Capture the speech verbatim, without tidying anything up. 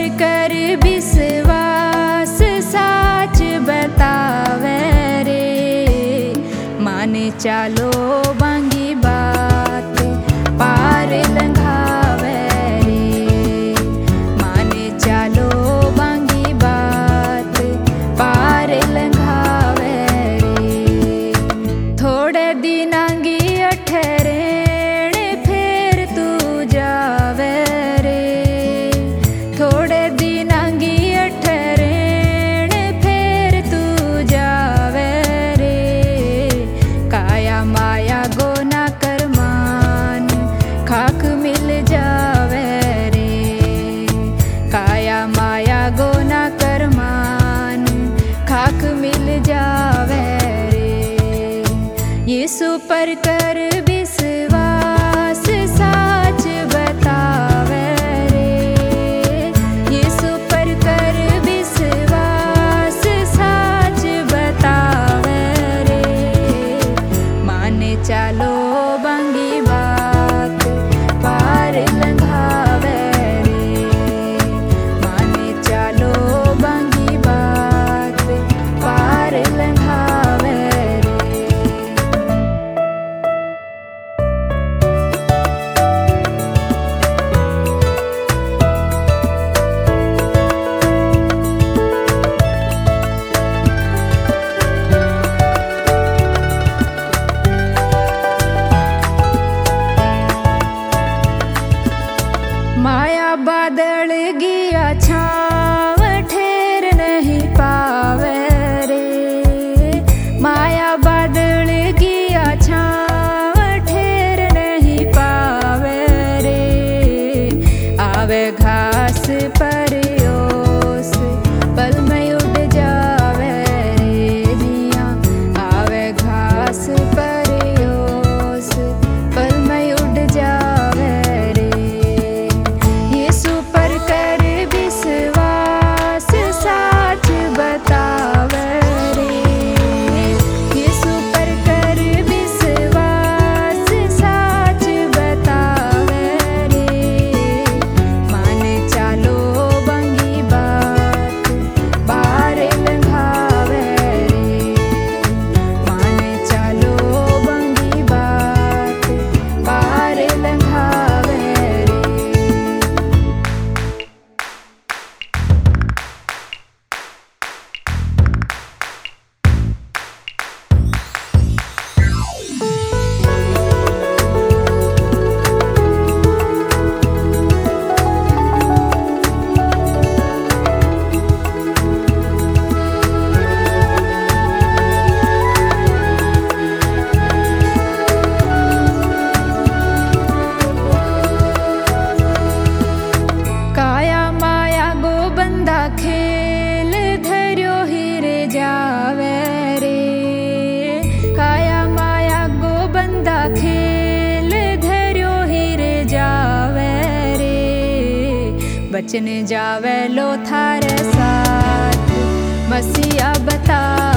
कर विश्वास साच बतावे रे। माने चालो बांगी बात पार लंघावे रे। माने चालो बांगी बात पार लंघावे रे। थोड़े दिनांगी अठरेण फेर तू जावे रे। थोड़े दिनांगी अठरेण फेर तू जावे रे। काया माया गोना कर मान खाक मिल जावे रे। काया माया गोना कर मान खाक मिल जावे रे। यीशु पर कर विश्वास साच बतावे रे। यीशु पर कर विश्वास साच बतावे रे। माने चालो बांगी बात पार लंघावे रे। माने चालो बांगी बात पार लंघावे रे। माया बादल गया छाव ठेर नहीं पावे रे। माया बादल गया छाव ठेर नहीं पावे रे। आवे घास पर ओस पल में उड़ जावे रे। जिया आवे घास पर ओस पल में उड़ जावे रे। यीशु पर कर विश्वास साच बतावे रे। यीशु पर कर विश्वास साच बतावे रे। माने चालो बांगी बात पार लंघावे रे। माने चालो बांगी बात पार लंघावे रे। काया माया गो बंदा खेल धर्यो हिरे जावे रे। काया माया गो बंदा खेल धर्यो हिरे जावे रे। बचन जावे लो थारे साथ मसीहा बता